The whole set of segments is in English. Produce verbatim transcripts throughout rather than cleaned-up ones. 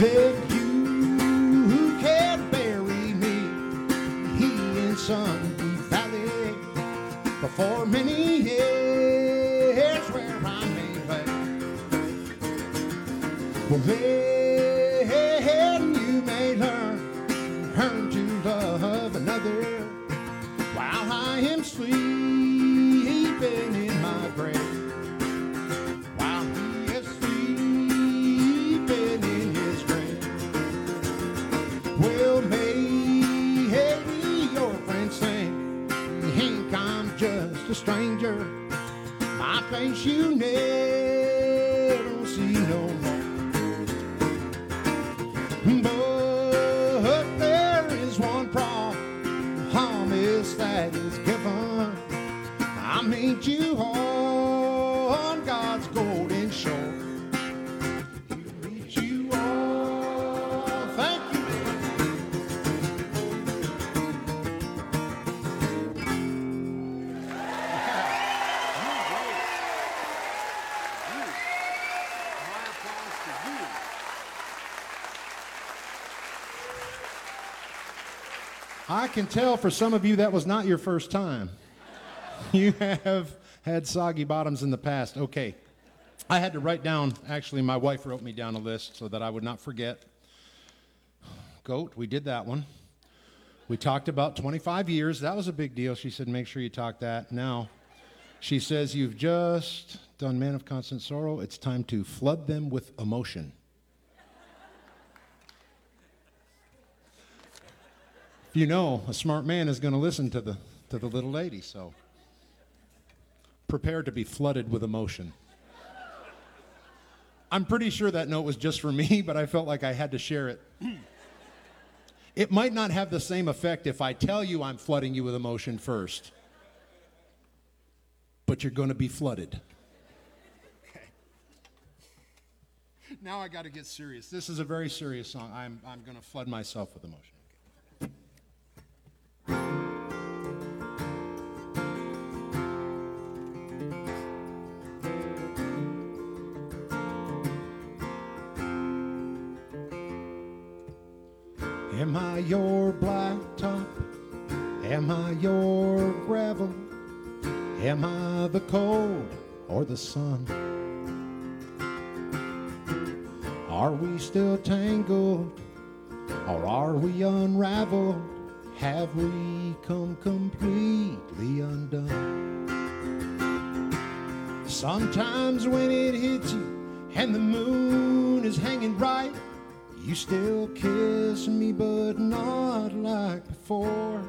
then you can bury me here in Sunbeam Valley for many years where I may lay. Well, then you may learn, learn to love another while I am sleeping in my grave. While he is sleeping in his grave. Well, maybe your friends think I'm just a stranger. My face you never see no more. But there is one promise that is given. I meet you on God's golden shore. He'll meet you all. Thank you. I can tell for some of you that was not your first time. You have had soggy bottoms in the past. Okay. I had to write down, actually, my wife wrote me down a list so that I would not forget. Goat, we did that one. We talked about twenty-five years. That was a big deal. She said, make sure you talk that. Now, she says, you've just done Man of Constant Sorrow. It's time to flood them with emotion. You know, a smart man is going to listen to the to the little lady, so prepare to be flooded with emotion. I'm pretty sure that note was just for me, but I felt like I had to share it. It might not have the same effect if I tell you I'm flooding you with emotion first, but you're going to be flooded. Okay. Now I got to get serious. This is a very serious song. I'm I'm going to flood myself with emotion. Am I your blacktop? Am I your gravel? Am I the cold or the sun? Are we still tangled or are we unraveled? Have we come completely undone? Sometimes when it hits you and the moon is hanging bright, you still kiss me, but not like before.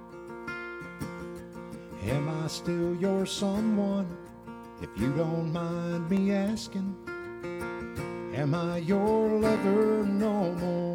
Am I still your someone, if you don't mind me asking? Am I your lover no more?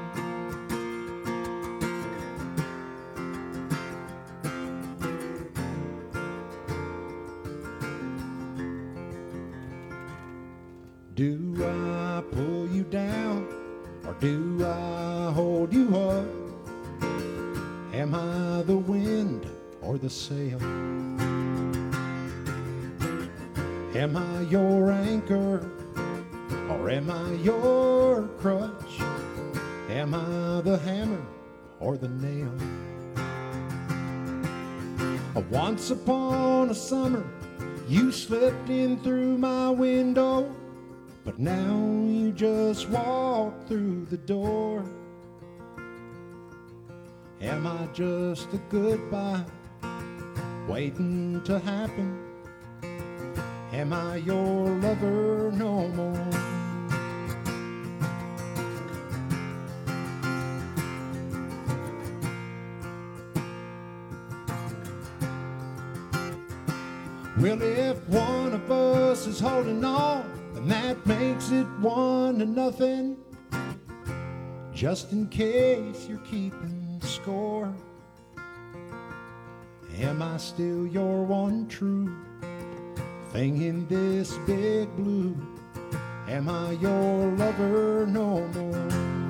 Do I pull you down? Or do I hold you up? Am I the wind or the sail? Am I your anchor or am I your crutch? Am I the hammer or the nail? Once upon a summer, you slipped in through my window, but now you just walk through the door. Am I just a goodbye waiting to happen? Am I your lover no more? Well, if one of us is holding on, and that makes it one to nothing, just in case you're keeping score. Am I still your one true thing in this big blue? Am I your lover no more?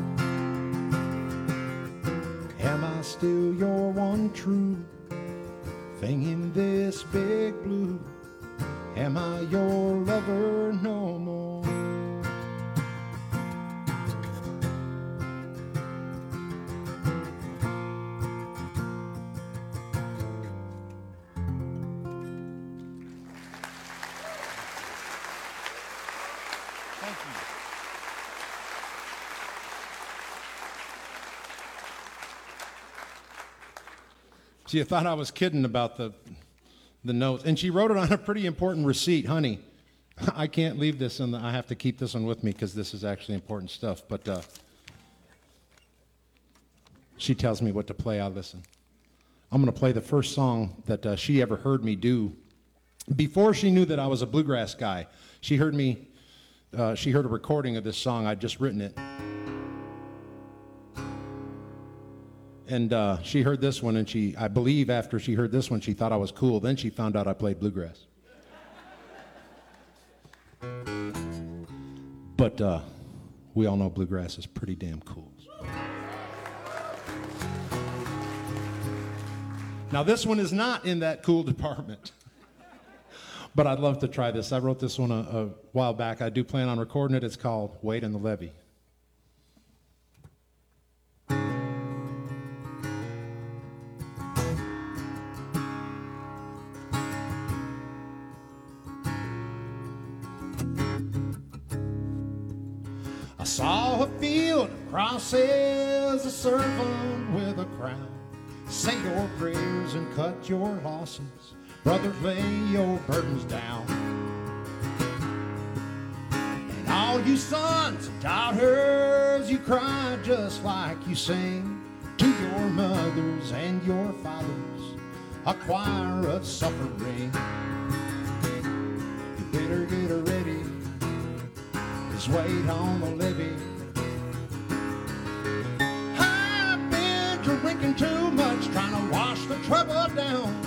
Am I still your one true thing in this big blue? Am I your lover no more? She thought I was kidding about the the notes. And she wrote it on a pretty important receipt. Honey, I can't leave this, and I have to keep this one with me because this is actually important stuff. But uh, she tells me what to play. I listen. I'm going to play the first song that uh, she ever heard me do. Before she knew that I was a bluegrass guy, she heard me, uh, she heard a recording of this song. I'd just written it. And uh, she heard this one, and she, I believe after she heard this one, she thought I was cool. Then she found out I played bluegrass. But uh, we all know bluegrass is pretty damn cool. Now, this one is not in that cool department. But I'd love to try this. I wrote this one a, a while back. I do plan on recording it. It's called Wade and the Levee. I saw a field of crosses, a servant with a crown. Say your prayers and cut your losses. Brothers, lay your burdens down. And all you sons and daughters, you cry just like you sing to your mothers and your fathers, a choir of suffering. You better get ready, just wait on the levee. I've been drinking too much, trying to wash the trouble down.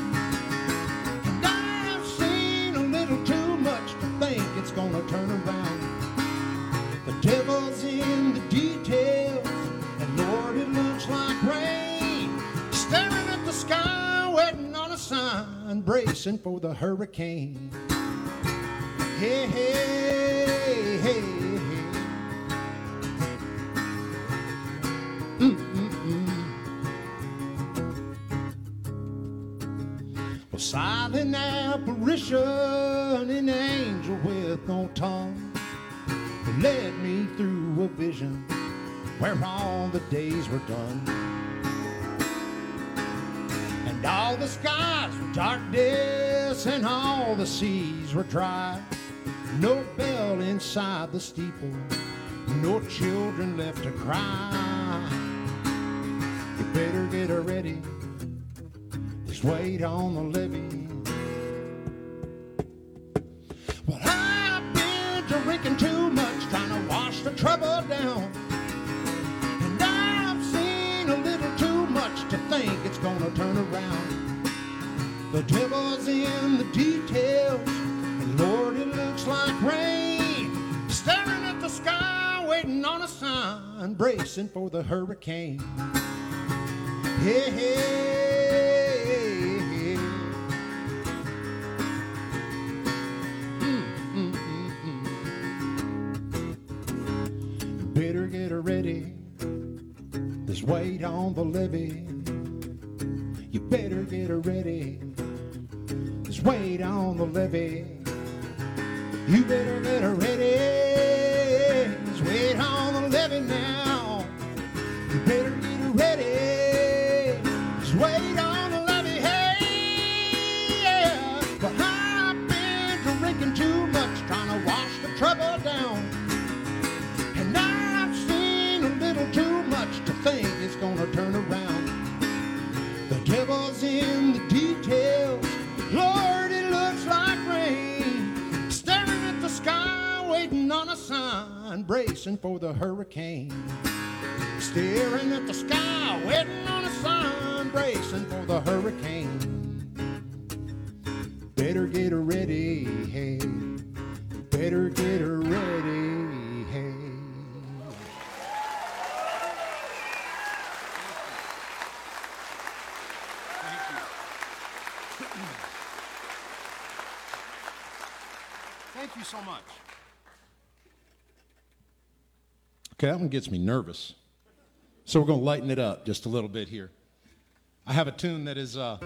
It's gonna turn around. The devil's in the details, and Lord, it looks like rain. Staring at the sky, waiting on a sign, bracing for the hurricane. Hey, hey, hey, hey. Mm-mm-mm. Well, silent apparition, an angel with no tongue, led me through a vision where all the days were done. And all the skies were darkness and all the seas were dry. No bell inside the steeple, no children left to cry. You better get ready, just wait on the levee. Well, I've been drinking too much, trying to wash the trouble down. And I've seen a little too much to think it's gonna turn around. The devil's in the details, and Lord, it looks like rain. Staring at the sky, waiting on a sign, bracing for the hurricane. Hey, hey. Better get ready, just wait on the levee. You better get ready, just wait on the levee. You better get ready, just wait on the levee now. You better get ready, just wait on the levee. Hey, yeah. But I've been drinking too much, trying to wash the trouble down. Too much to think it's gonna turn around. The devil's in the details, Lord, it looks like rain. Staring at the sky, waiting on a sign, bracing for the hurricane. Staring at the sky, waiting on a sign, bracing for the hurricane. Better get ready, hey. Better get ready, hey. Thank you so much. Okay, that one gets me nervous. So we're going to lighten it up just a little bit here. I have a tune that is uh,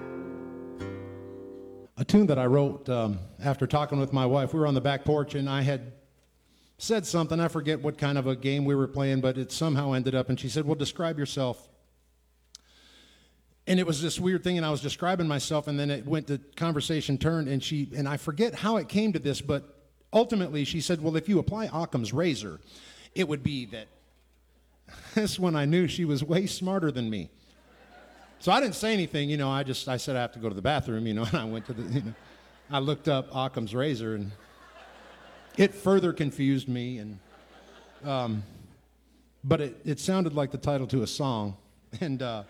a tune that I wrote um, after talking with my wife. We were on the back porch, and I had said something. I forget what kind of a game we were playing, but it somehow ended up, and she said, well, describe yourself. And it was this weird thing, and I was describing myself, and then it went, the conversation turned, and she, and I forget how it came to this, but ultimately she said, well, if you apply Occam's razor, it would be that. That's when I knew she was way smarter than me. So I didn't say anything, you know, I just, I said I have to go to the bathroom, you know, and I went to the, you know, I looked up Occam's razor, and it further confused me, and, um, but it, it sounded like the title to a song, and, uh,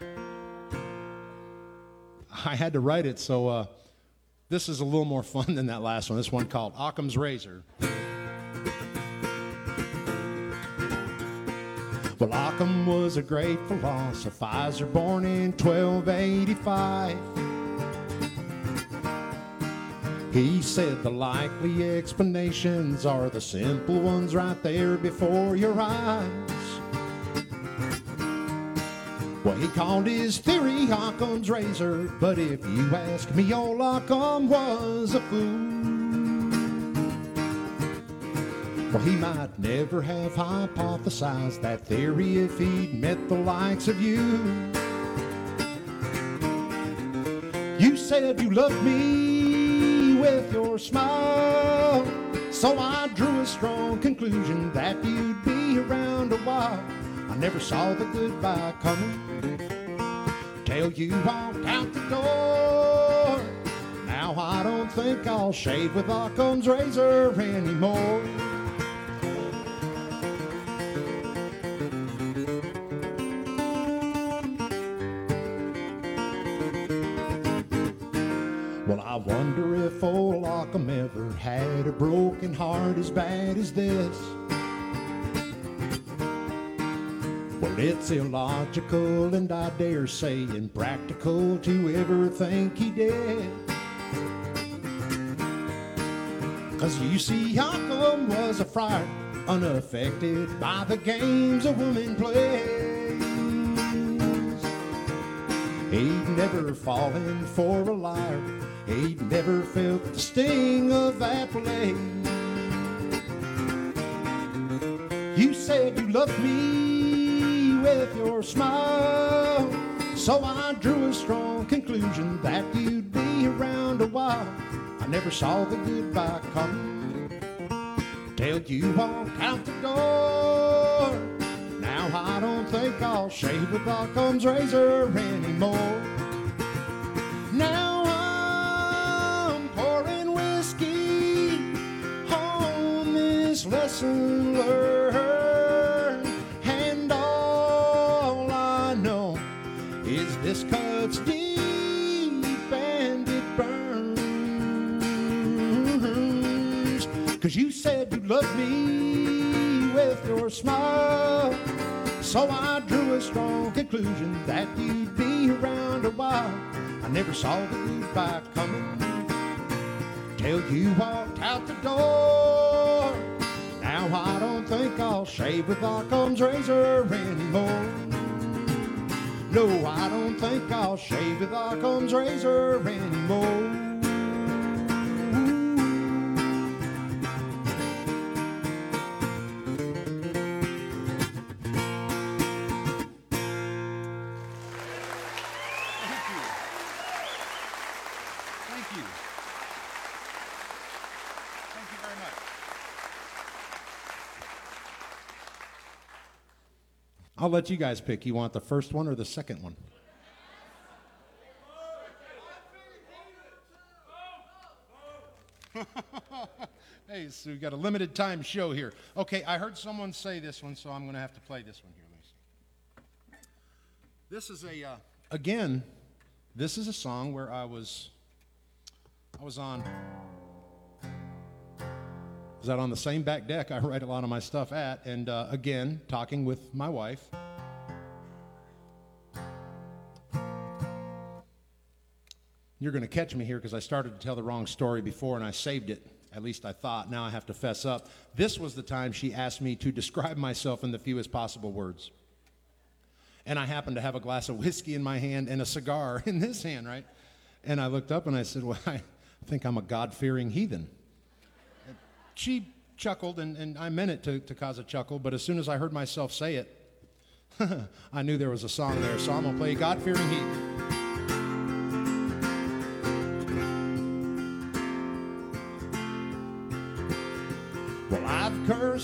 I had to write it, so uh, this is a little more fun than that last one. This one called Occam's Razor. Well, Occam was a great philosophizer born in twelve eighty-five. He said the likely explanations are the simple ones right there before your eyes. Well, he called his theory Occam's razor, but if you ask me, old Occam was a fool. Well, he might never have hypothesized that theory if he'd met the likes of you. You said you loved me with your smile, so I drew a strong conclusion that you'd be around a while. I never saw the goodbye coming till you walked out the door. Now I don't think I'll shave with Occam's razor anymore. Well, I wonder if old Occam ever had a broken heart as bad as this. Well, it's illogical and I dare say impractical to ever think he did. 'Cause you see, Occam was a friar, unaffected by the games a woman plays. He'd never fallen for a liar, he'd never felt the sting of that blade. You said you loved me with your smile, so I drew a strong conclusion that you'd be around a while. I never saw the goodbye coming till you walked out the door. Now I don't think I'll shave with Occam's razor anymore. Now I'm pouring whiskey on this lesson learned, and all I know is this cuts deep and it burns. 'Cause you said you loved me with your smile, so I drew a strong conclusion that you'd be around a while. I never saw the goodbye coming till you walked out the door. Now I don't think I'll shave with Occam's razor anymore. No, I don't think I'll shave with Occam's razor anymore. I'll let you guys pick. You want the first one or the second one? Hey, so we've got a limited time show here. Okay, I heard someone say this one, so I'm going to have to play this one here. Let me see. This is a, uh, again, this is a song where I was, I was on, was out on the same back deck I write a lot of my stuff at, and uh, again, talking with my wife. You're going to catch me here because I started to tell the wrong story before and I saved it. At least I thought. Now I have to fess up. This was the time she asked me to describe myself in the fewest possible words. And I happened to have a glass of whiskey in my hand and a cigar in this hand, right? And I looked up and I said, well, I think I'm a God-fearing heathen. She chuckled, and, and I meant it to, to cause a chuckle, but as soon as I heard myself say it, I knew there was a song there, so I'm going to play God-Fearing Heathen.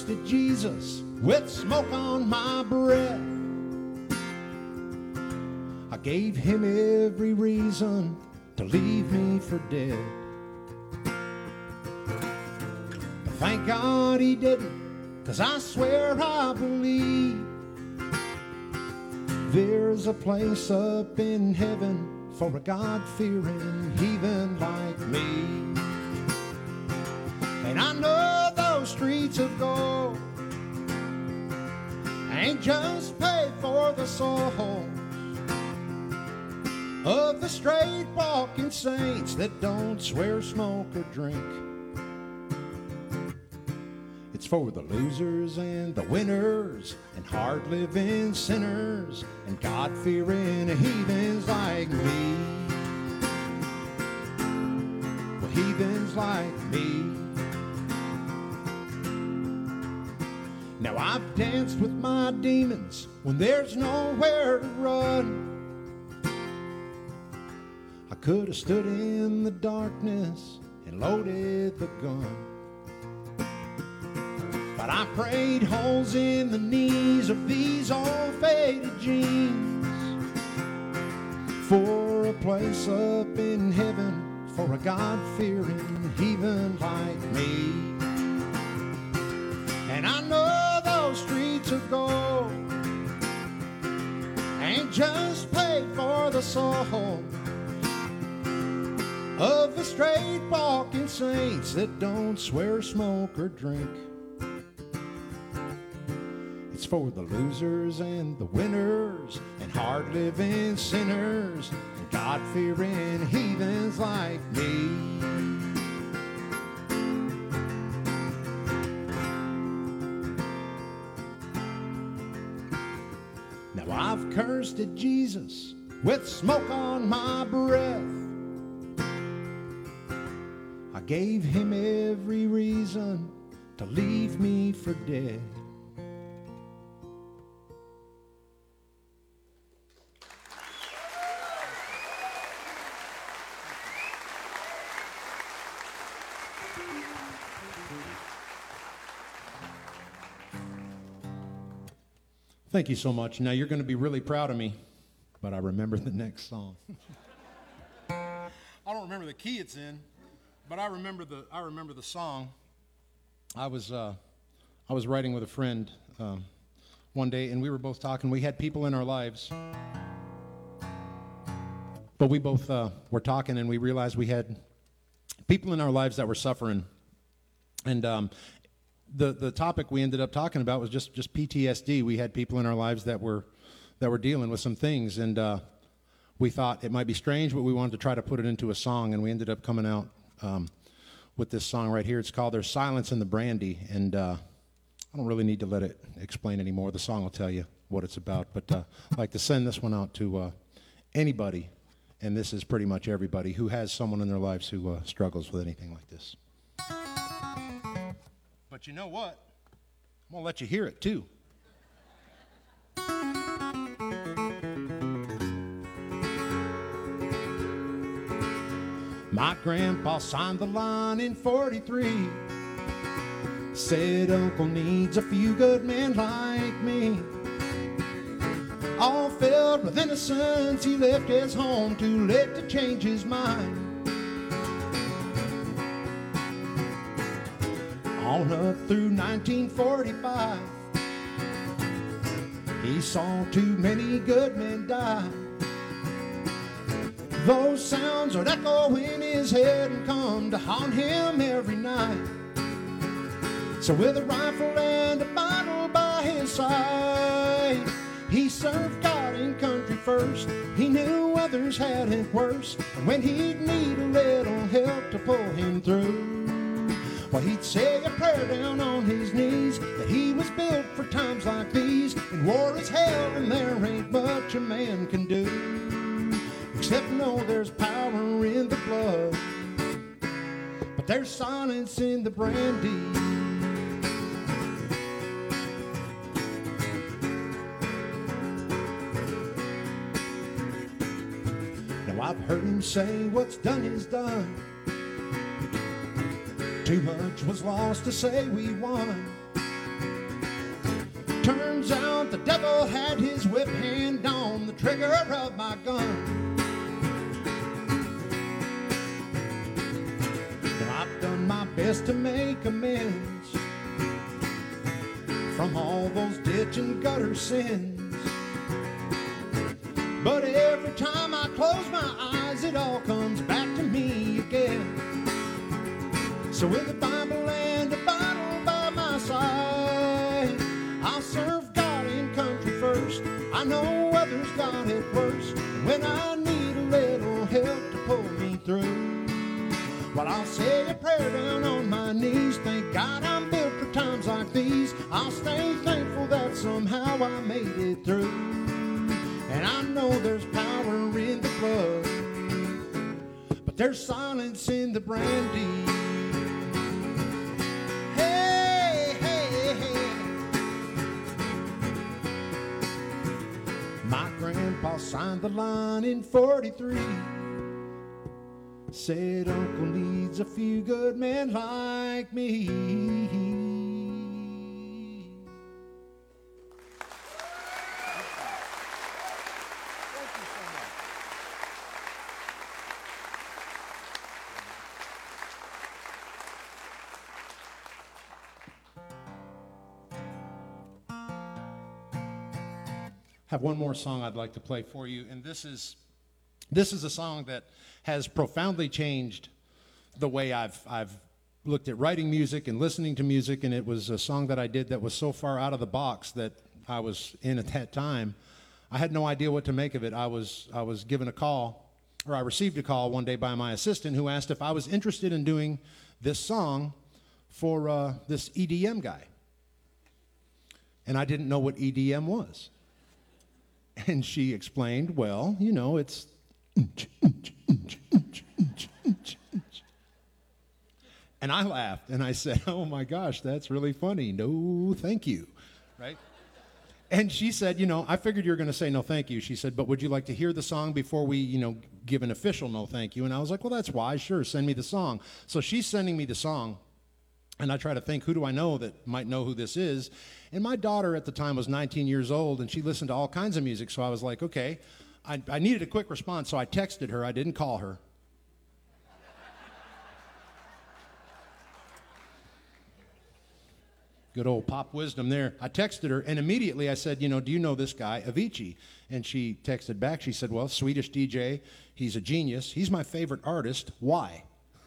cursed at Jesus with smoke on my breath. I gave him every reason to leave me for dead. But thank God he didn't, 'cause I swear I believe there's a place up in heaven for a God-fearing heathen like me. And I know those streets of gold ain't just paid for the soul of the straight walking saints that don't swear, smoke, or drink. It's for the losers and the winners and hard-living sinners and God-fearing heathens like me. Well, heathens like me. Now I've danced with my demons when there's nowhere to run. I could have stood in the darkness and loaded the gun. But I prayed holes in the knees of these old faded jeans for a place up in heaven for a God-fearing heathen like me. And I know those streets of gold ain't just paid for the soul of the straight walking saints that don't swear, smoke, or drink. It's for the losers and the winners and hard-living sinners and God-fearing heathens like me. Now I've cursed at Jesus with smoke on my breath. I gave him every reason to leave me for dead. Thank you so much. Now you're going to be really proud of me, but I remember the next song. I don't remember the key it's in, but I remember the I remember the song. I was uh, I was writing with a friend um, one day, and we were both talking. We had people in our lives, but we both uh, were talking, and we realized we had people in our lives that were suffering, and um, the the topic we ended up talking about was just just P T S D. We had people in our lives that were that were dealing with some things, and uh, we thought it might be strange, but we wanted to try to put it into a song, and we ended up coming out um, with this song right here. It's called "There's Silence in the Brandy," and uh, I don't really need to let it explain anymore. The song will tell you what it's about, but uh, I'd like to send this one out to uh, anybody, and this is pretty much everybody who has someone in their lives who uh, struggles with anything like this. But you know what? I'm going to let you hear it, too. My grandpa signed the line in forty-three. Said Uncle needs a few good men like me. All filled with innocence, he left his home too late to change his mind. On up through nineteen forty-five, he saw too many good men die. Those sounds would echo in his head and come to haunt him every night. So with a rifle and a bottle by his side, he served God and country first. He knew others had it worse, and when he'd need a little help to pull him through, well, he'd say a prayer down on his knees that he was built for times like these. And war is hell, and there ain't much a man can do except know there's power in the blood, but there's silence in the brandy. Now I've heard him say what's done is done. Too much was lost to say we won. the devil had his whip hand on the trigger of my gun. Well, I've done my best to make amends from all those ditch and gutter sins. But every time I close my eyes, it all comes back to me again. So with a Bible and a bottle by my side, I'll serve God in country first. I know others got it worse. When I need a little help to pull me through, well, I'll say a prayer down on my knees. Thank God I'm built for times like these. I'll stay thankful that somehow I made it through. And I know there's power in the blood, but there's silence in the brandy. Hey, hey, hey. My grandpa signed the line in forty-three. Said Uncle needs a few good men like me. Have one more song I'd like to play for you, and this is this is a song that has profoundly changed the way I've I've looked at writing music and listening to music, and it was a song that I did that was so far out of the box that I was in at that time. I had no idea what to make of it. I was I was given a call, or I received a call one day by my assistant who asked if I was interested in doing this song for uh, this E D M guy, and I didn't know what E D M was. And she explained, well, you know, it's... And I laughed, and I said, oh, my gosh, that's really funny. No, thank you, right? And she said, you know, I figured you were going to say no, thank you. She said, but would you like to hear the song before we, you know, give an official no, thank you? And I was like, well, that's wise. Sure, send me the song. So she's sending me the song. And I try to think, who do I know that might know who this is? And my daughter at the time was nineteen years old, and she listened to all kinds of music. So I was like, okay, I, I needed a quick response, so I texted her. I didn't call her. Good old pop wisdom there. I texted her, and immediately I said, you know, do you know this guy, Avicii? And she texted back. She said, well, Swedish D J. He's a genius. He's my favorite artist. Why?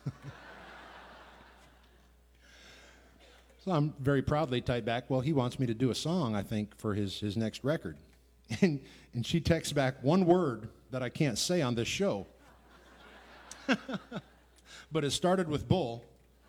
So I'm very proudly typed back, well, he wants me to do a song, I think, for his, his next record. And, and she texts back one word that I can't say on this show. But it started with bull.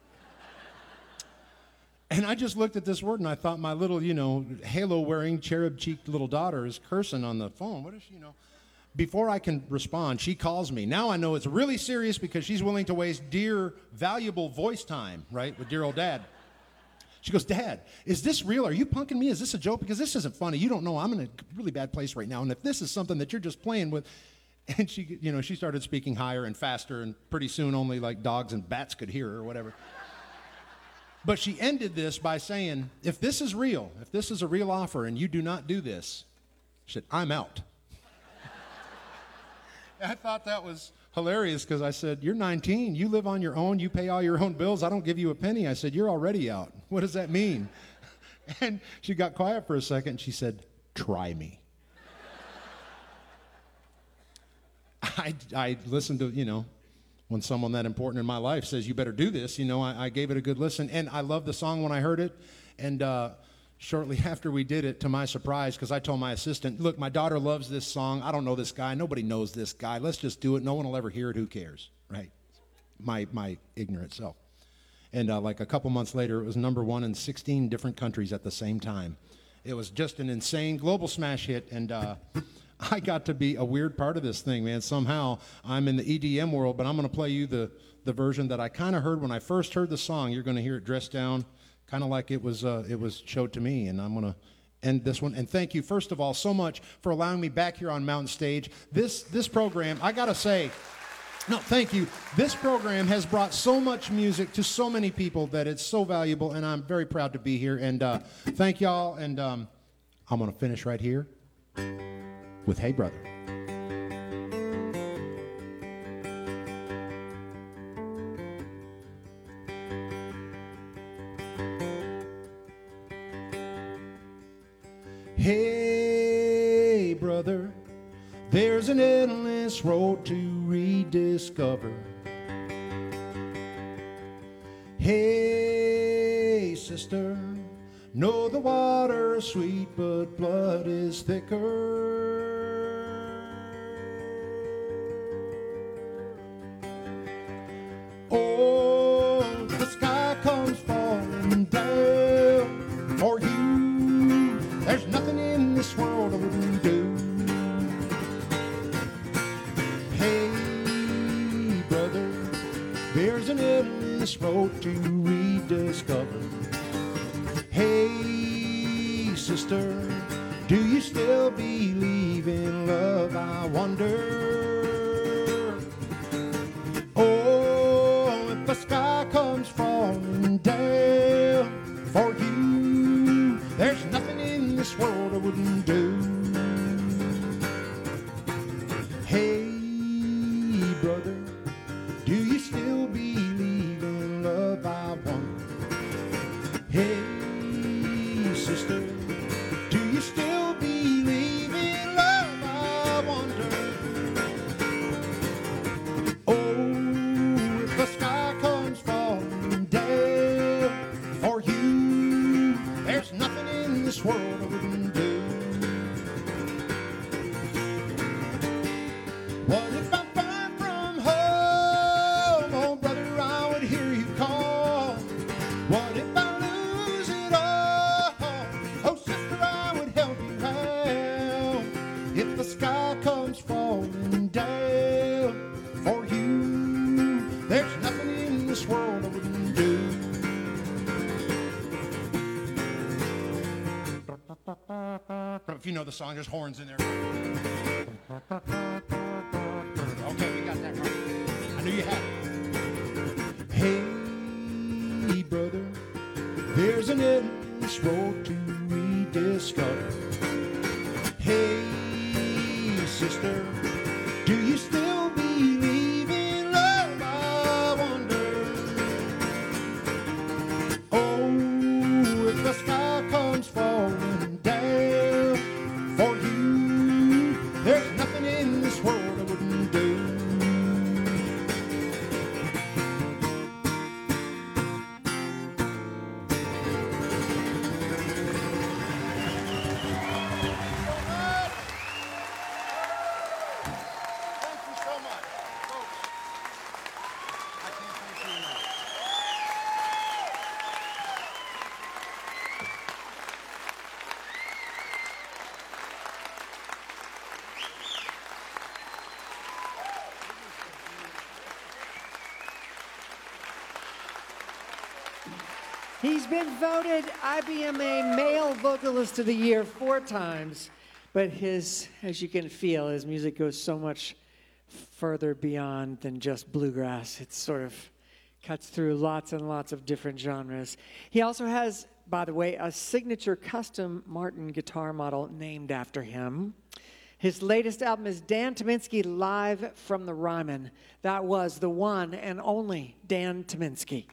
And I just looked at this word and I thought my little, you know, halo-wearing, cherub-cheeked little daughter is cursing on the phone. What is she, you know? Before I can respond, she calls me. Now I know it's really serious because she's willing to waste dear, valuable voice time, right, with dear old dad. She goes, Dad, is this real? Are you punking me? Is this a joke? Because this isn't funny. You don't know. I'm in a really bad place right now. And if this is something that you're just playing with, and she, you know, she started speaking higher and faster, and pretty soon only like dogs and bats could hear her or whatever. But she ended this by saying, if this is real, if this is a real offer and you do not do this, she said, I'm out. I thought that was hilarious because I said, you're nineteen, you live on your own, you pay all your own bills, I don't give you a penny. I said, you're already out. What does that mean? And she got quiet for a second and she said, try me. I, I listened to, you know, when someone that important in my life says, you better do this, you know, I, I gave it a good listen. And I loved the song when I heard it. And uh, shortly after we did it, to my surprise, because I told my assistant, look, my daughter loves this song. I don't know this guy. Nobody knows this guy. Let's just do it. No one will ever hear it. Who cares, right? My, my ignorant self. And uh, like a couple months later, it was number one in sixteen different countries at the same time. It was just an insane global smash hit. And uh, I got to be a weird part of this thing, man. Somehow I'm in the E D M world, but I'm going to play you the, the version that I kind of heard when I first heard the song. You're going to hear it dressed down, kind of like it was uh, it was showed to me, and I'm going to end this one. And thank you, first of all, so much for allowing me back here on Mountain Stage. This this program, I got to say, no, thank you. This program has brought so much music to so many people that it's so valuable, and I'm very proud to be here. And uh, thank y'all, and um, I'm going to finish right here with Hey Brother. Hey brother, there's an endless road to rediscover. Hey sister, know the water's sweet but blood is thicker. Oh, the sky comes falling down for you. There's nothing in this world I wouldn't do. Hey brother, there's an endless road to rediscover. Hey sister, do you still believe in love, I wonder? Oh, if the sky comes falling down for you, there's nothing in this world I wouldn't do. Hey brother, do you still believe in love, I wonder? Hey sister, do you still believe in love, I wonder? Oh, if the sky comes falling down for you, there's nothing in this world I wouldn't do. What if I'm far from home? Oh brother, I would hear you call. What if I lose it all? Oh sister, I would help you out. If the sky comes falling down for you, there's nothing in this world I wouldn't do. If you know the song, there's horns in there. Okay, we got that right. I knew you had it. Hey brother, there's an endless road to rediscover. Hey sister, do you still believe in love, I wonder? Oh, if the sky comes falling down for you, there's nothing in this world I wouldn't do. He's been voted I B M A Male Vocalist of the Year four times, but his, as you can feel, his music goes so much further beyond than just bluegrass. It sort of cuts through lots and lots of different genres. He also has, by the way, a signature custom Martin guitar model named after him. His latest album is Dan Tyminski Live from the Ryman. That was the one and only Dan Tyminski.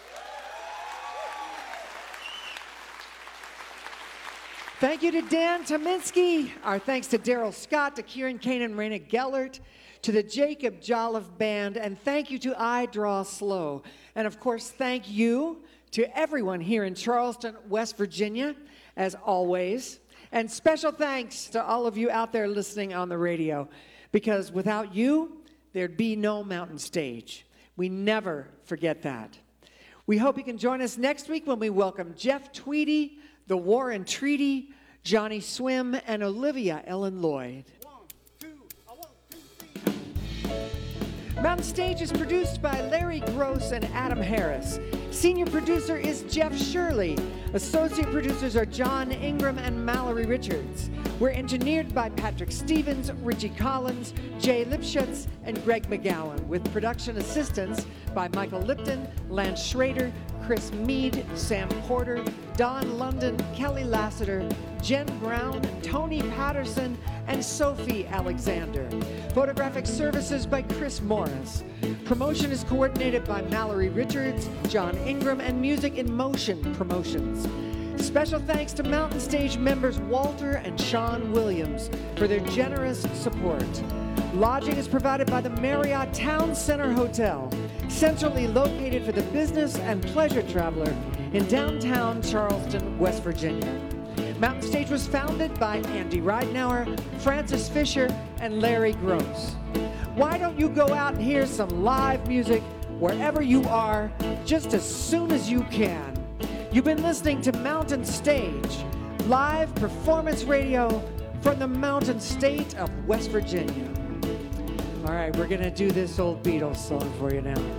Thank you to Dan Tyminski. Our thanks to Daryl Scott, to Kieran Kane and Raina Gellert, to the Jacob Jolliffe Band, and thank you to I Draw Slow. And of course, thank you to everyone here in Charleston, West Virginia, as always. And special thanks to all of you out there listening on the radio, because without you, there'd be no Mountain Stage. We never forget that. We hope you can join us next week when we welcome Jeff Tweedy, The War and Treaty, Johnny Swim, and Olivia Ellen Lloyd. One, two, a one, two, three. Mountain Stage is produced by Larry Gross and Adam Harris. Senior producer is Jeff Shirley. Associate producers are John Ingram and Mallory Richards. We're engineered by Patrick Stevens, Richie Collins, Jay Lipschutz, and Greg McGowan, with production assistance by Michael Lipton, Lance Schrader, Chris Mead, Sam Porter, Don London, Kelly Lassiter, Jen Brown, Tony Patterson, and Sophie Alexander. Photographic services by Chris Morris. Promotion is coordinated by Mallory Richards, John Ingram, and Music in Motion Promotions. Special thanks to Mountain Stage members Walter and Sean Williams for their generous support. Lodging is provided by the Marriott Town Center Hotel, centrally located for the business and pleasure traveler in downtown Charleston, West Virginia. Mountain Stage was founded by Andy Ridenauer, Francis Fisher, and Larry Gross. Why don't you go out and hear some live music wherever you are just as soon as you can? You've been listening to Mountain Stage, live performance radio from the Mountain State of West Virginia. All right, we're gonna do this old Beatles song for you now.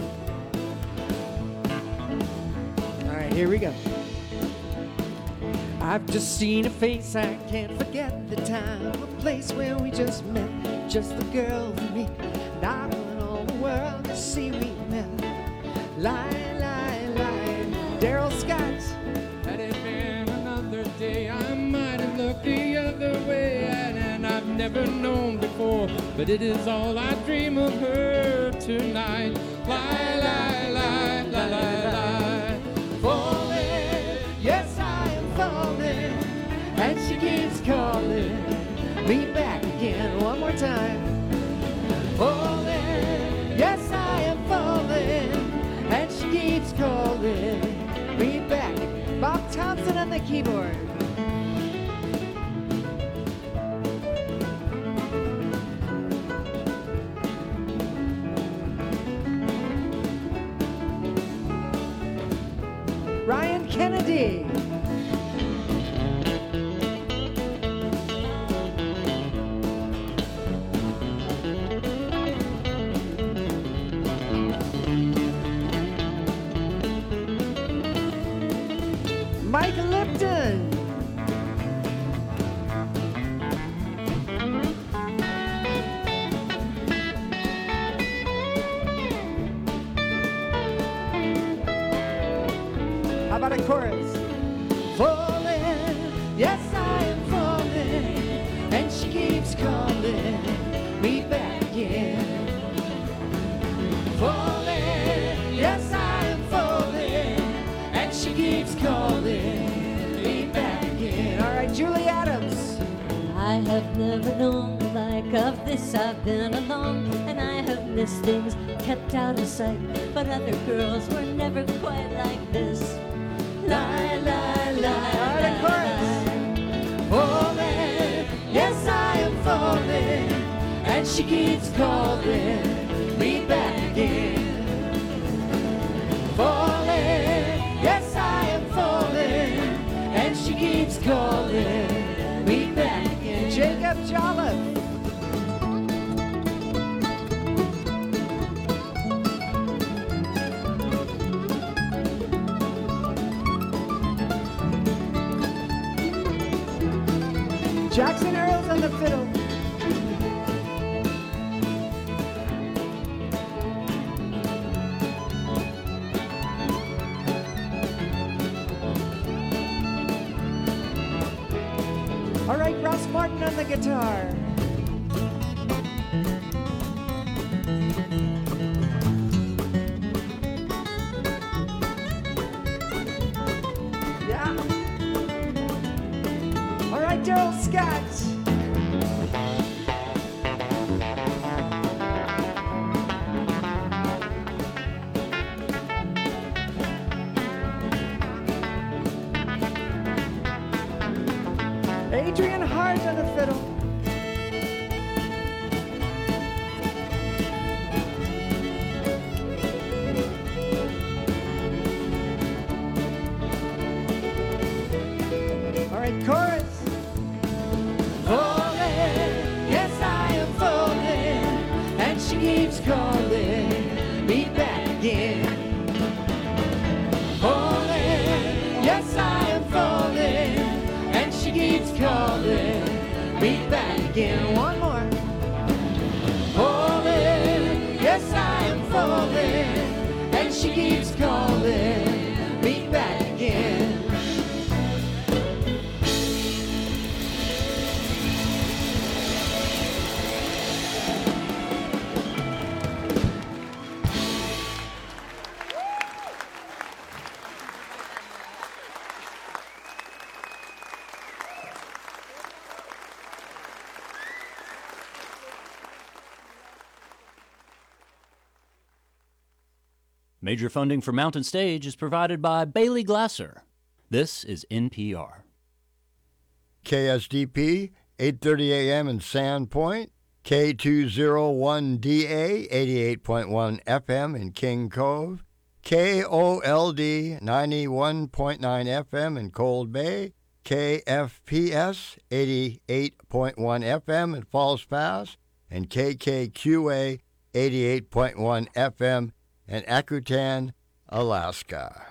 All right, here we go. I've just seen a face, I can't forget the time, a place where we just met, just the girl and me. And I went all the world to see we met. Lie, lie, lie, Daryl Scott. Had it been another day, I might have looked the other way, and, and I've never known before, but it is all I dream of her tonight. Lie, lie, lie, lie, lie, lie. Falling, yes I am falling, and she keeps calling me back again one more time. Falling, yes I am falling, and she keeps calling me back. Bob Thompson on the keyboard. Ryan Kennedy. Mike Lipton. How about a chorus? Falling, yes I am falling, and she keeps calling me back again. Falling, yes I am falling, and she keeps calling me back again. All right, Julie Adams. I have never known the like of this. I've been alone and I have missed things kept out of sight, but other girls were never quite like this. Lie, lie, lie, All right, lie, chorus. Falling, yes I am falling, and she keeps calling me back again. Falling, yes I am falling, and she keeps calling me back again. Jacob Jolliffe. Jackson Earls on the fiddle. All right, Ross Martin on the guitar. Yeah. All right, Daryl Scott. Adrian Hart on the fiddle. All right, chorus. Falling, yes I am falling, and she keeps calling me back again. Falling, yes I am falling, and she keeps calling me back again. One more. Falling, yes I am falling, and she keeps calling Major funding for Mountain Stage is provided by Bailey Glasser. This is N P R. K S D P, eight thirty a.m. in Sandpoint, K two oh one D A, eighty-eight point one F M in King Cove, K O L D, ninety-one point nine F M in Cold Bay, K F P S, eighty-eight point one F M in Falls Pass, and K K Q A, eighty-eight point one F M in Akutan, Alaska.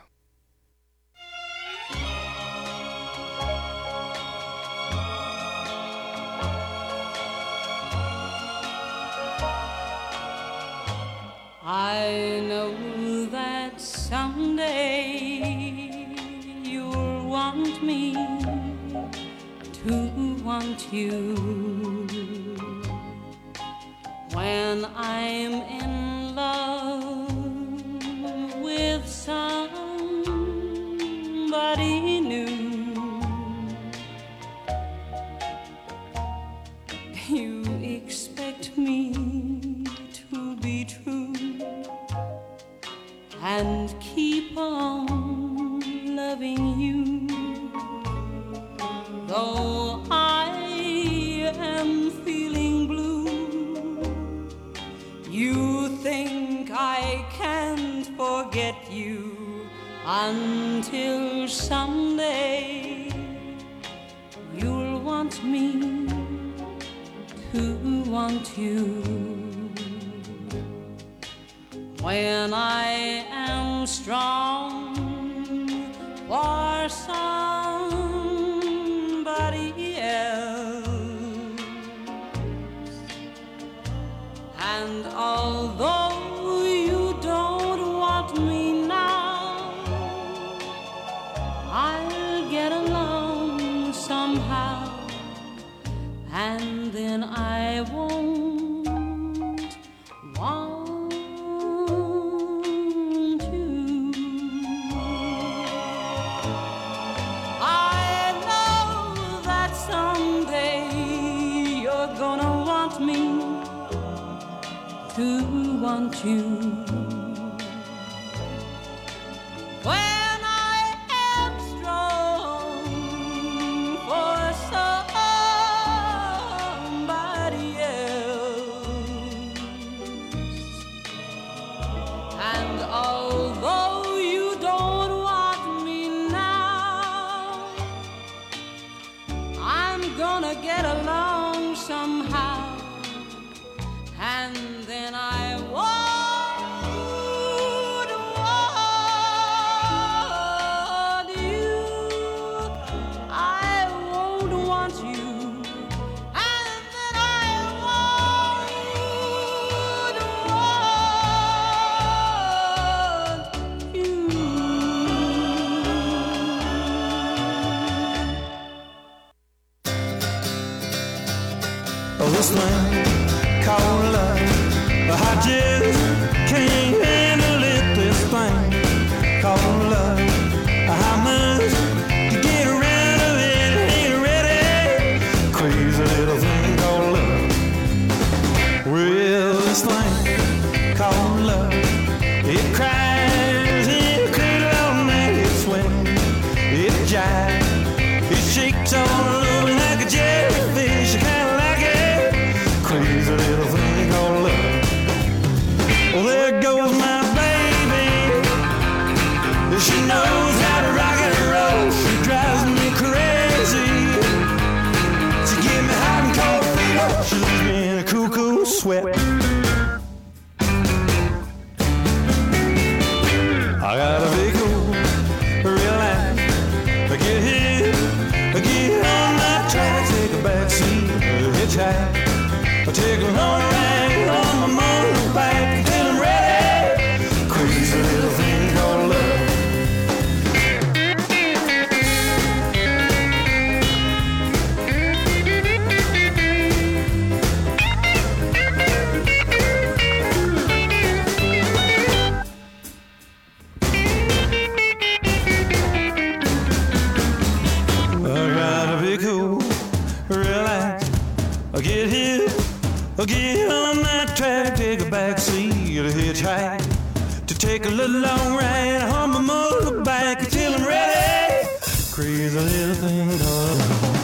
I know that someday you'll want me to want you. When I'm in love with somebody new, you expect me to be true and keep on loving you. Though I am feeling blue, you think I can't forget you until someday you'll want me to want you. When I am strong for somebody else, and although you don't want me now, I'll get along somehow, and then I won't want to want you. When I am strong for somebody else, and although you don't want me now, I'm gonna get along somehow, and then I won't want you. I won't want you. And then I won't want you. Oh, this man called love, I just can't handle it, this thing called love. How much to get around of it ain't ready, crazy little thing called love. Well, this thing called love, it cries in a cradle all night, it swings, it jives, it shakes all over like a jellyfish, I kinda like it, crazy little thing called love. Well, there goes my baby. She knows how to rock and roll. She drives me crazy. She gives me hot and cold fever. She leaves me in a cool, cool sweat. I gotta be cool, relax, get hit, get on my track, take a back seat, hitchhike. I take a long ride on my motorbike until I'm ready. Crazy little thing called love. I gotta be cool, relax, get hit. Get on that track, take a back seat, a hitchhike to take a little long ride on my motorbike till I'm ready. Crazy little thing called love.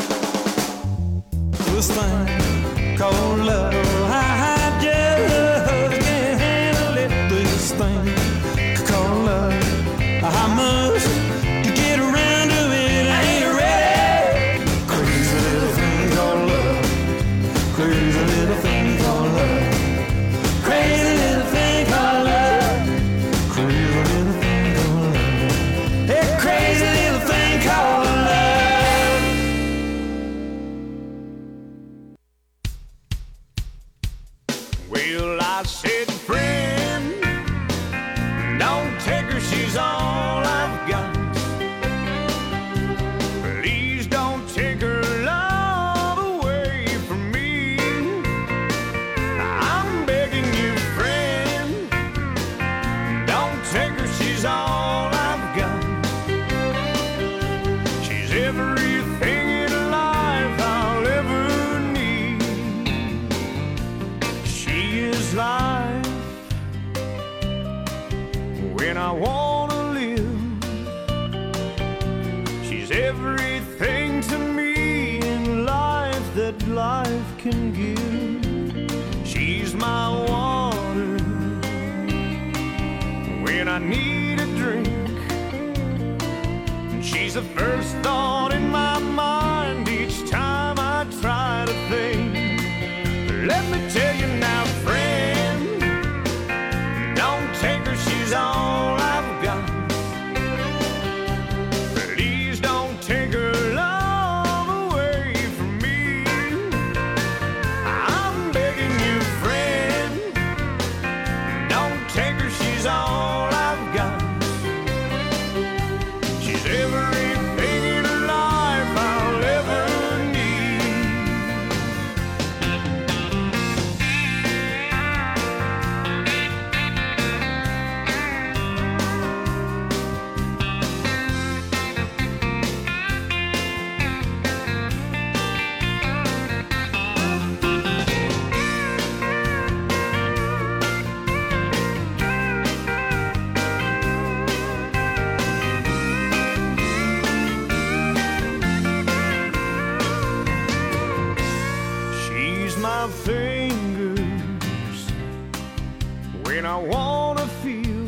This thing called love, I just can't handle it. This thing called love, I must get around to it. I ain't ready. Crazy little thing called love. Crazy little thing called love. Crazy little thing called love. Crazy little thing called love. Hey, crazy little thing called love. Well, I said, friend, don't take her, she's all I've got. Please don't take her love away from me. I'm begging you, friend, don't take her, she's all I've got. She's everything in life I'll ever need. She is life when I wanna live. She's everything to me in life that life can give. She's my water when I need a drink. And she's the first thought in my mind each time I try to think. Let me tell you now, friend, don't take her, she's all I've got. Please don't take her love away from me. I'm begging you, friend, don't take her, she's all I've got. She's everything in life I'll ever need. She's my fingers when I wanna feel.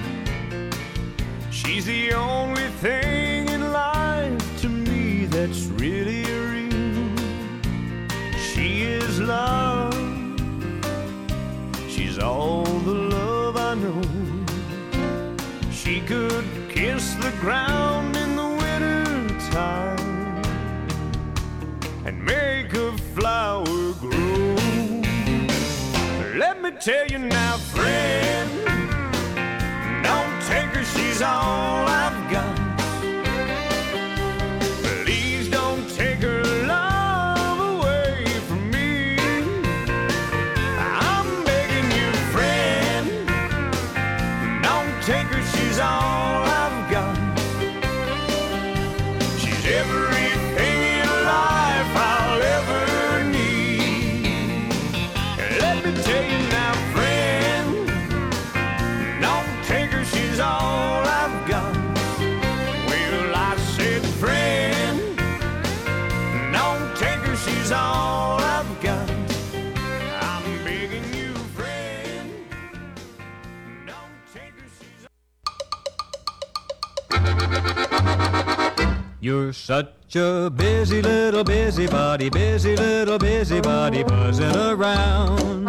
She's the only thing in life to me that's really real. She is love. She's all the love I know. She could kiss the ground in the winter time and make a flower grow. Let me tell you now, friend, don't take her, she's all I've got. Please don't take her love away from me. I'm begging you, friend, don't take her, she's all I've got. She's everything in life I'll ever need. Let me tell you now, friend, don't take her, she's all I've got. Well, I said, friend, don't take her, she's all I've got. I'm begging you, friend, don't take her, she's You're such a busy little busybody, busy little busybody buzzing around.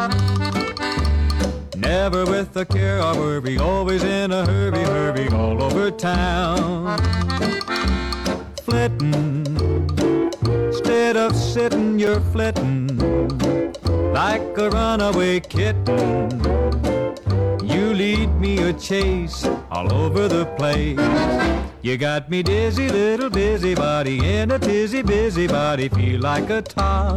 Never with a care or worry, always in a hurry, hurry all over town. Flitting, instead of sitting, you're flitting like a runaway kitten. You lead me a chase all over the place. You got me dizzy, little busybody, in a tizzy, busybody, feel like a top.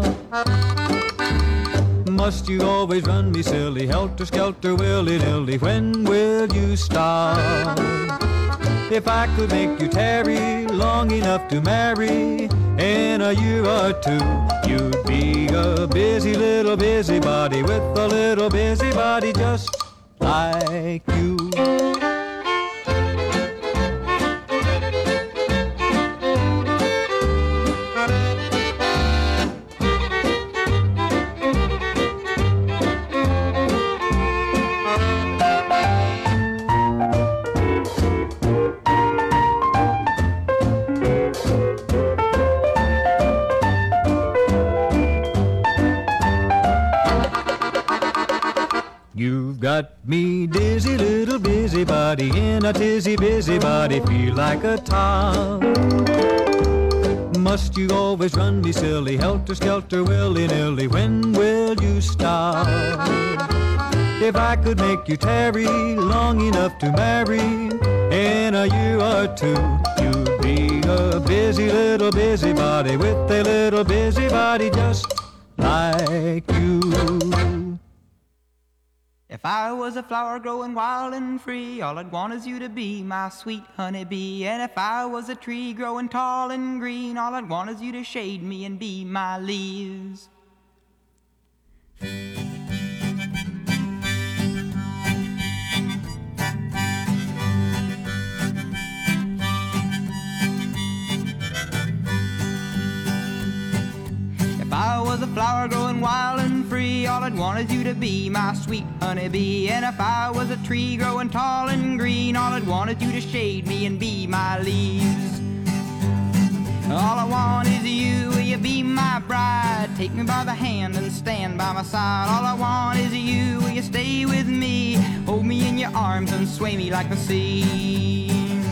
Must you always run me silly, helter-skelter, willy-nilly, when will you stop? If I could make you tarry long enough to marry, in a year or two, you'd be a busy little busybody with a little busybody just like you. You've got me dizzy, little busybody, in a tizzy, busybody, feel like a top. Must you always run me silly, helter-skelter, willy-nilly, when will you stop? If I could make you tarry long enough to marry, in a year or two, you'd be a busy little busybody, with a little busybody just like you. If I was a flower growing wild and free, all I'd want is you to be my sweet honeybee. And if I was a tree growing tall and green, all I'd want is you to shade me and be my leaves. If I was a flower growing wild and free, all I'd want is you to be my sweet honeybee. And if I was a tree growing tall and green, all I'd want is you to shade me and be my leaves. All I want is you, will you be my bride? Take me by the hand and stand by my side. All I want is you, will you stay with me? Hold me in your arms and sway me like the sea.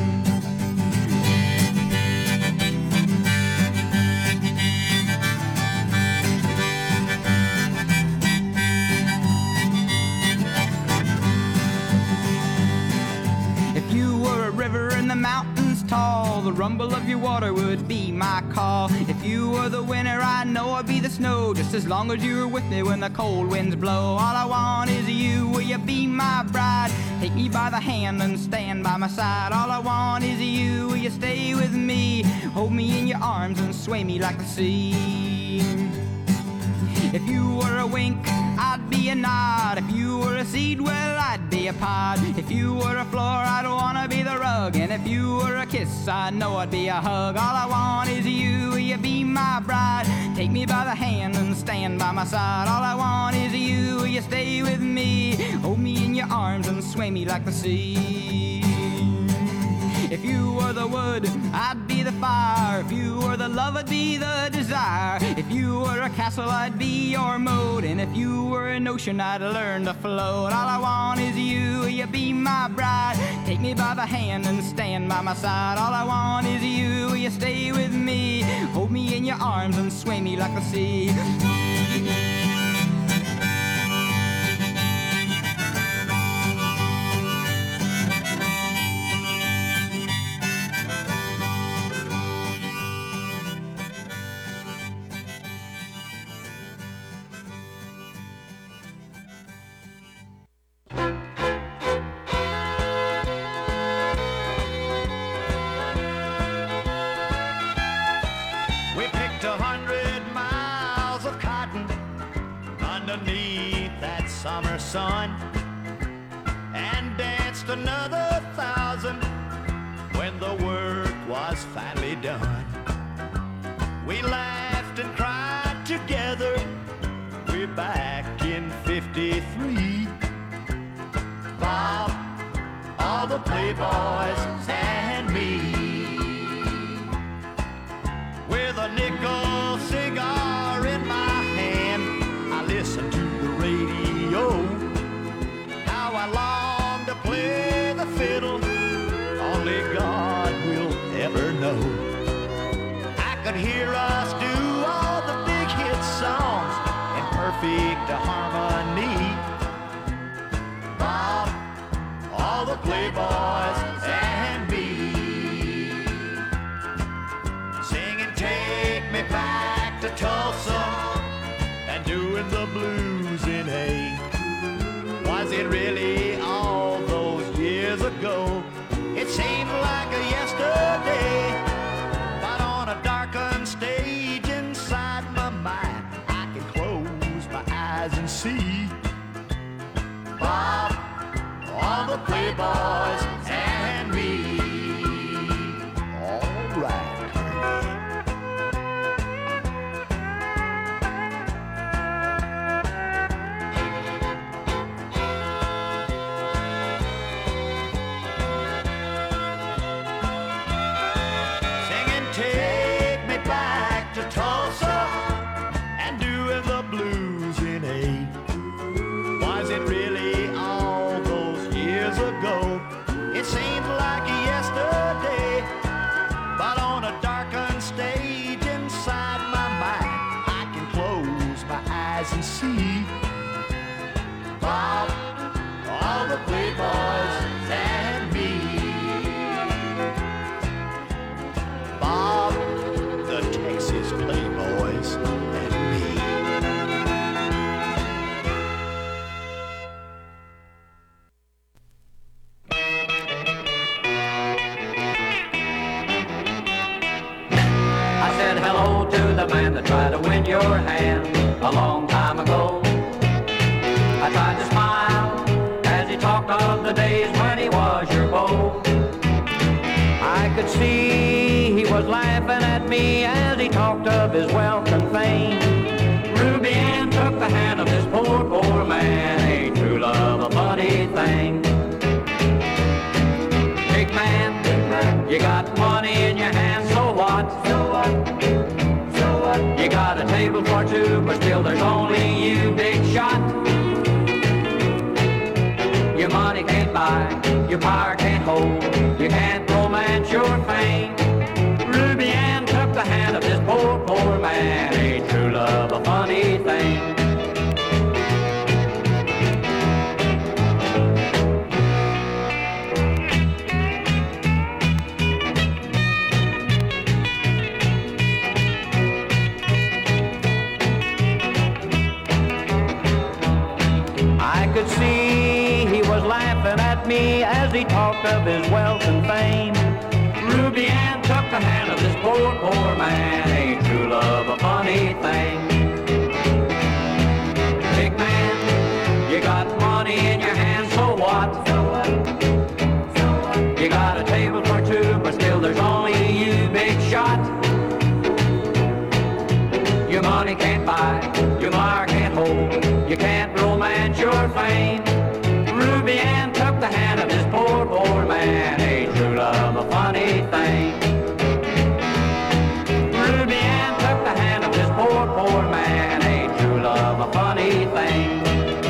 River in the mountains tall, the rumble of your water would be my call. If you were the winter, I know I'd be the snow, just as long as you were with me when the cold winds blow. All I want is you, will you be my bride? Take me by the hand and stand by my side. All I want is you, will you stay with me? Hold me in your arms and sway me like the sea. If you were a wink, I'd be a nod. If you were a seed, well, I'd be a pod. If you were a floor, I'd wanna be the rug. And if you were a kiss, I know I'd be a hug. All I want is you, will you be my bride? Take me by the hand and stand by my side. All I want is you, will you stay with me? Hold me in your arms and sway me like the sea. If you were the wood, I'd be the fire. If you were the love, I'd be the desire. If you were a castle, I'd be your moat. And if you were an ocean, I'd learn to float. All I want is you, will you be my bride? Take me by the hand and stand by my side. All I want is you, will you stay with me? Hold me in your arms and sway me like the sea. Summer sun, and danced another thousand when the work was finally done. We laughed and cried together. We're back in fifty-three. Bob, all the playboys and me, with a nickel cigar in my hand, I listened to the radio. How I long to play the fiddle, only God will ever know. I could hear us do all the big hit songs in perfect harmony. Bob, all the playboys and me, singing "Take Me Back to Tulsa" and doing the blues in A. Was it really all those years ago? It seemed like a yesterday, but on a darkened stage inside my mind, I can close my eyes and see Bob, the playboys and me. All right, singing "Take Me Back to Tulsa" and doing the blues in eight. Was it really all those years ago? It seems like yesterday, but on a darkened stage inside my mind, I can close my eyes and see Bob, all the playboys and me. Bob, the Texas playboys and me. I said hello to the man that tried to win your hand a long time ago. I tried to smile as he talked of the days when he was your beau. I could see he was laughing at me as he talked of his wealth and fame. Ruby Ann took the hand of this poor, poor man. Ain't true love a funny thing? Big man, you got money in your hand, so what? So what? So what? You got a table for two, but still there's only you, big shot. Your money can't buy, your power can't hold, you can't romance your fame. Ruby Ann took the hand of this poor, poor man. Ain't true love a funny thing? I could see he was laughing at me as he talked of his wealth and fame. Ruby Ann took the hand of this poor, poor man. Ain't true love a funny thing? Big man, you got money in your hand, so what? So what? So what? You got a table for two, but still there's only you, big shot. Your money can't buy, your power can't hold, you can't romance your fame. Ruby Ann took the hand of this poor, poor man. Ain't true love a funny thing? Ruby Ann took the hand of this poor, poor man. Ain't true love a funny thing?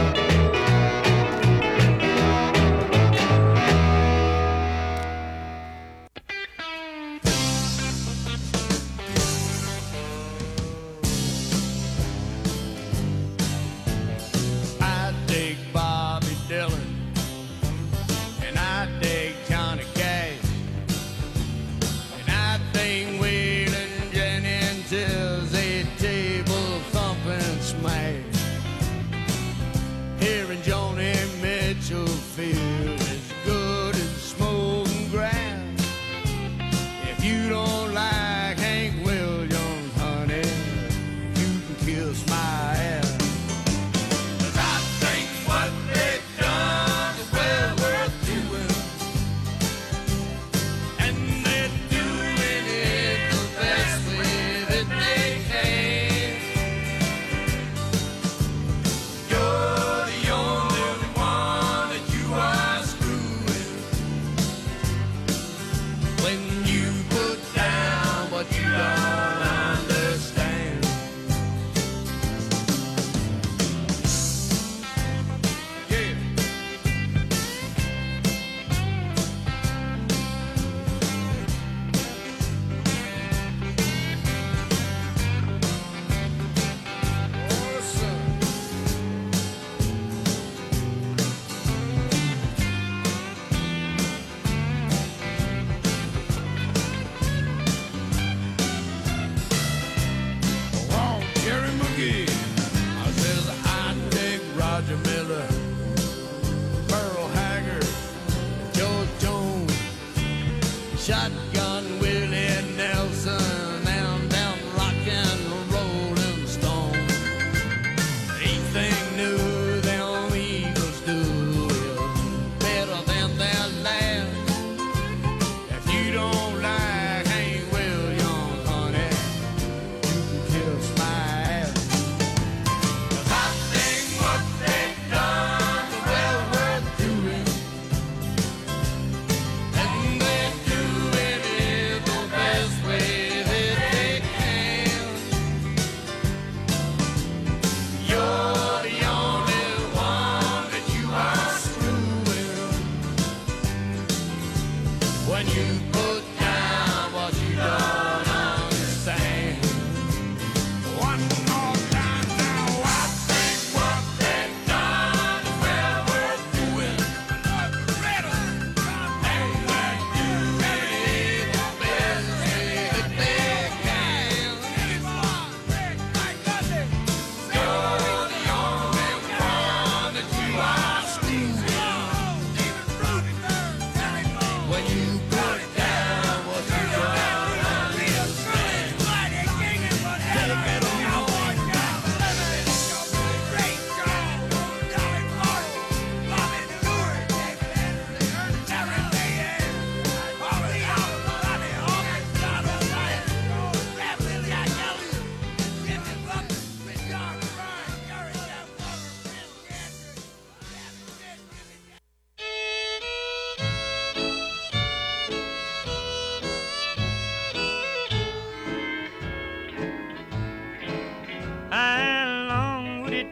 I dig Bobby Dylan and I dig Johnny Cash and I think Waylon Jennings is a table thumping smash. Hearing Joni Mitchell feel as good as smoking grass. If you don't like Hank Williams, honey, you can kiss my ass. I think what they've done is well worth doing, and they're doing it the best way that they can. You're the only one that you are screwing when you put down what you don't understand.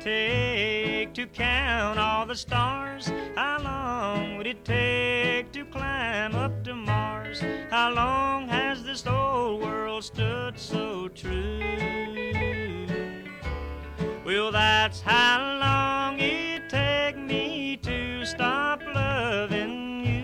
take to count all the stars? How long would it take to climb up to Mars? How long has this old world stood so true? Well, that's how long it take me to stop loving you.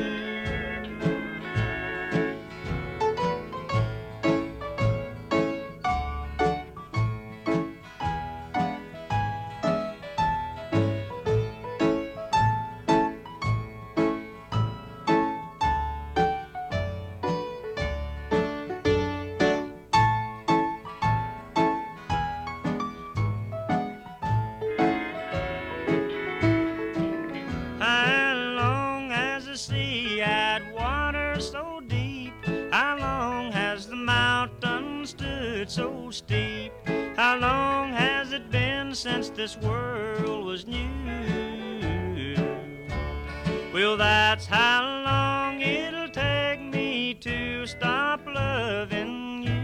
So steep. How long has it been since this world was new? Well, that's how long it'll take me to stop loving you.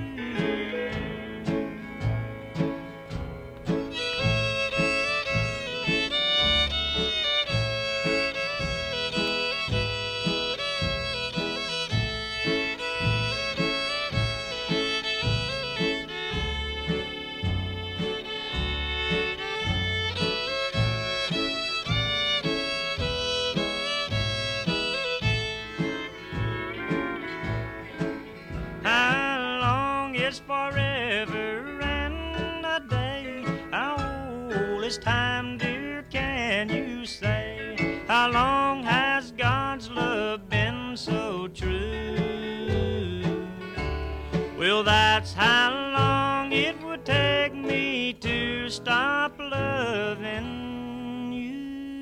Forever and a day. How old is time, dear, can you say? How long has God's love been so true? Well, that's how long it would take me to stop loving you.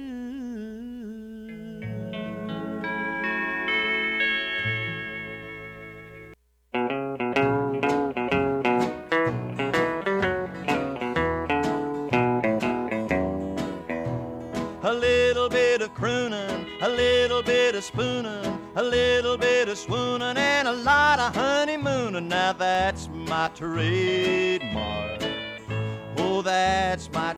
A little bit of crooning, a little bit of spooning, a little bit of swooning, and a lot of honeymooning. Now that's my trademark. Oh, that's my